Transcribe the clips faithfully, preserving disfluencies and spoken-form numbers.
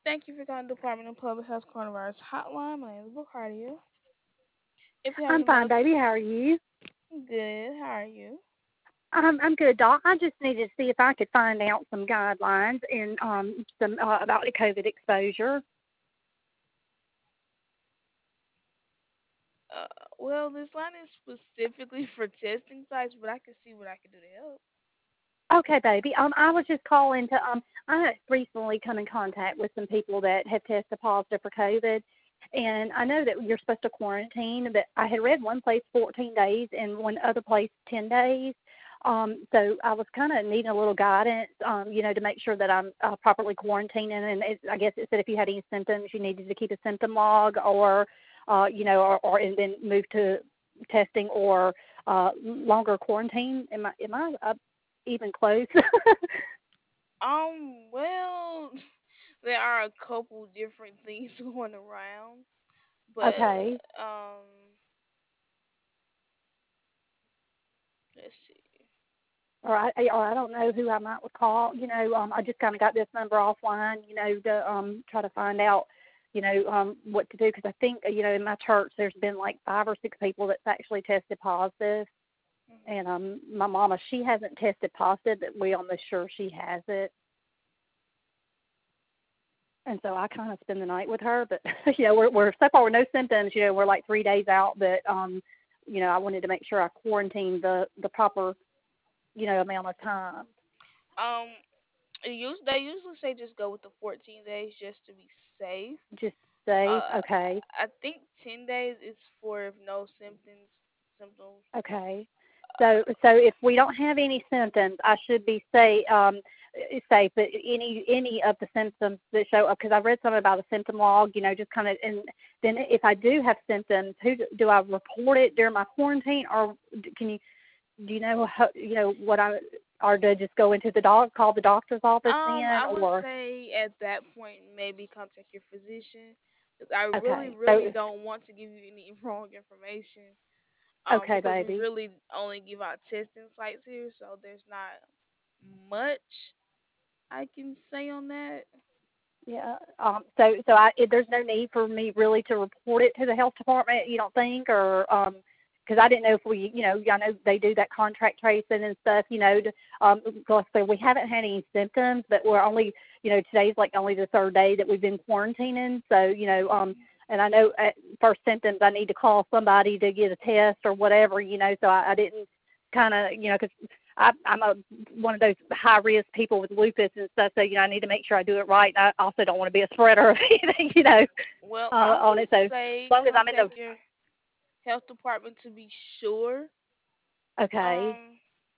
Thank you for calling the Department of Public Health Coronavirus Hotline. My name is Bacardia. If you have I'm any fine, medical, baby. How are you? good. How are you? Um, I'm good, Doc. I just needed to see if I could find out some guidelines and um some uh, about the COVID exposure. Uh, well, this line is specifically for testing sites, but I can see what I can do to help. Okay, baby. Um, I was just calling to um. I had recently come in contact with some people that have tested positive for COVID, and I know that you're supposed to quarantine. But I had read one place fourteen days and one other place ten days. Um, so I was kind of needing a little guidance, um, you know, to make sure that I'm uh, properly quarantining. And it, I guess it said if you had any symptoms, you needed to keep a symptom log, or, uh, you know, or, or and then move to testing or uh, longer quarantine. Am I am I uh, even close? Um, well, there are a couple different things going around, but Okay. um, let's see. Or I, or I don't know who I might would call. You know, um, I just kind of got this number offline. You know, to um, try to find out, you know, um, what to do because I think you know in my church there's been like five or six people that's actually tested positive, Mhm. and um, my mama she hasn't tested positive, but we almost sure she has it. And so I kind of spend the night with her, but you know, we're we're so far with no symptoms. You know, we're like three days out, but um, you know, I wanted to make sure I quarantined the the proper you know amount of time. Um, it us- they usually say just go with the fourteen days just to be safe. Just safe. Uh, Okay. I think ten days is for if no symptoms. Symptoms. Okay. So Uh, so if we don't have any symptoms, I should be say um safe. But any any of the symptoms that show up, because I read something about a symptom log, you know, just kind of, and then if I do have symptoms, who do, do I report it during my quarantine, or can you do you know how, you know what I or do I just go into the doc call the doctor's office um, then, I would or say at that point maybe contact your physician. 'Cause I really, okay. really So don't want to give you any wrong information. Um, okay, because we baby. really only give out testing sites here, so there's not much I can say on that. Yeah. Um. So, so I, there's no need for me really to report it to the health department. You don't think, or um, because I didn't know if we, you know, I know they do that contract tracing and stuff. You know, to, um, because so we haven't had any symptoms, but we're only, you know, today's like only the third day that we've been quarantining. So, you know, um, and I know at first symptoms I need to call somebody to get a test or whatever. You know, so I, I didn't kind of, you know, because I, I'm a one of those high risk people with lupus and stuff, so you know I need to make sure I do it right. And I also don't want to be a spreader of anything, you know, Well, uh, I on would it. So as say long as I'm in contact the your health department to be sure. okay, Um,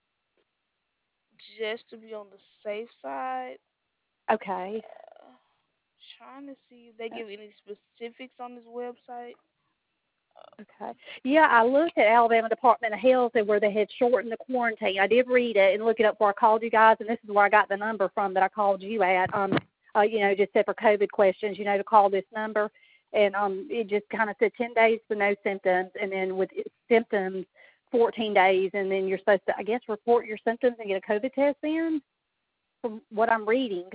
just to be on the safe side. okay, Uh, trying to see if they give any specifics on this website. Uh, okay, yeah. I looked at Alabama Department of Health and where they had shortened the quarantine. I did read it and look it up before I called you guys, and this is where I got the number from that I called you at. Um, uh, you know, just said for COVID questions, you know, to call this number. And um, it just kind of said ten days for no symptoms, and then with symptoms, fourteen days, and then you're supposed to, I guess, report your symptoms and get a COVID test in, from what I'm reading.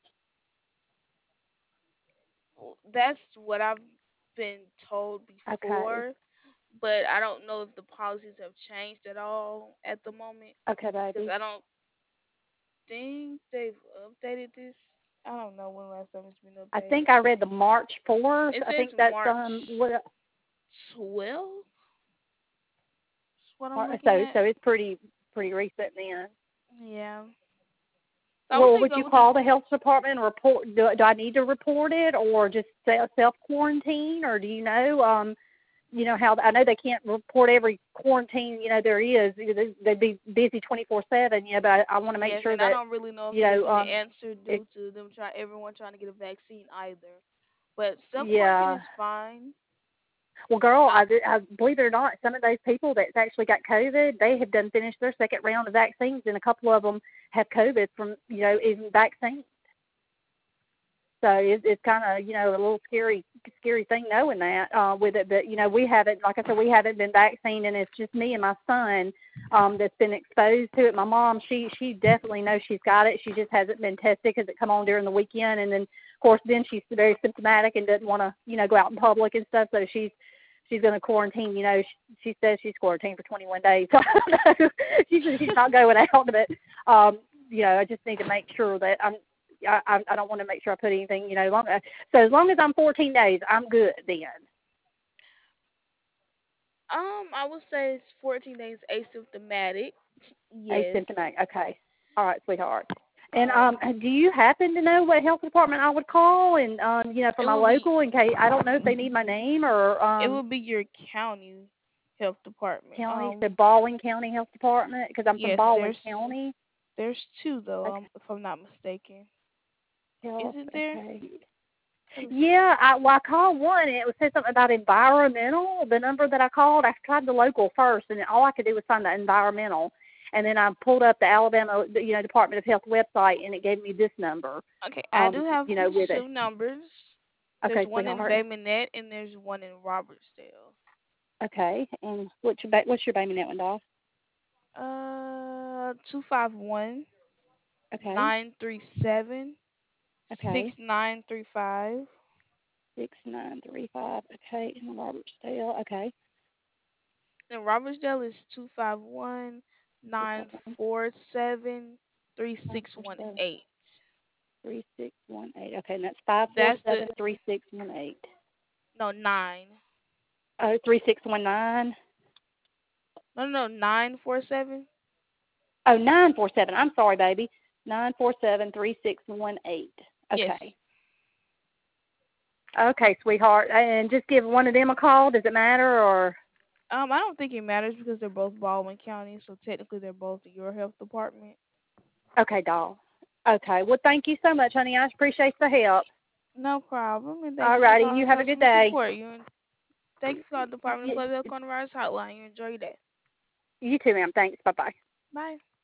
that's what I've been told Okay, before, but I don't know if the policies have changed at all at the moment okay, because baby. I don't think they've updated this. I don't know when last time it's been I updated. think I read the March fourth. It I says think that's March um what. twelfth. Is what I'm uh, looking So at. so it's pretty pretty recent then. Yeah. So I would Well, say would go you with the. call the health department and report? Do, do I need to report it, or just self quarantine, or do you know? Um, you know how I know they can't report every quarantine. You know there is. They- They'd be busy twenty four seven. Yeah, but I, I want to make Yes, sure and I that don't really know if you there's know. any Um, answer it, due to them try everyone trying to get a vaccine either. But self quarantine yeah. is fine. Well, girl, Uh, I, I believe it or not, some of those people that's actually got COVID, they have done finished their second round of vaccines, and a couple of them have COVID from you know even vaccines. So it, it's kind of, you know, a little scary, scary thing knowing that uh, with it. But, you know, we haven't, like I said, we haven't been vaccinated, and it's just me and my son um, that's been exposed to it. My mom, she she definitely knows she's got it. She just hasn't been tested because it come on during the weekend. And then, of course, then she's very symptomatic and doesn't want to, you know, go out in public and stuff. So she's she's going to quarantine. You know, she, she says she's quarantined for twenty-one days. So I don't know. She's, she's not going out. But, um, you know, I just need to make sure that I'm, I, I don't want to make sure I put anything, you know, long, so as long as I'm fourteen days, I'm good then. Um, I would say it's fourteen days asymptomatic. Yes. Asymptomatic. Okay. All right, sweetheart. And um, Um, do you happen to know what health department I would call, and um, you know, for it my will be local, in case I don't know if they need my name or it um, will be your county health department. county, Um, the Baldwin County Health Department, because I'm from yes, Baldwin there's County. there's two though. Okay. Um, if I'm not mistaken, is Health. it there? Okay. Let me see. Yeah, I, well, I called one, and it was said something about environmental. The number that I called, I tried the local first, and all I could do was find the environmental. And then I pulled up the Alabama, you know, Department of Health website, and it gave me this number. Okay, I Um, do have you know, with it. two numbers. There's Okay, one in sweetheart. Bay Minette and there's one in Robertsdale. Okay, and what's your ba- what's your baby net one, doll? Uh, two five one Okay, nine three seven six okay, nine three five. six nine three five. Okay, in Robertsdale. Okay, And Robertsdale is two five one two five nine one four seven three nine six four one seven eight. three six one eight. Okay, and that's five four That's the seven three six one eight. no nine. Oh, three six one nine. No, no, no, nine four seven. Oh, nine four seven. I'm sorry, baby. Nine four seven three six one eight. Yes. Okay. Okay, sweetheart. And just give one of them a call. Does it matter or? Um, I don't think it matters because they're both Baldwin County, so technically they're both your health department. Okay, doll. Okay. Well, thank you so much, honey. I appreciate the help. No problem, and thank All you for righty. calling You have a good customer day. support. You thank you for calling Department of You, Public Health Coronavirus Hotline. You enjoy your day. you too, ma'am. Thanks. Bye bye. Bye.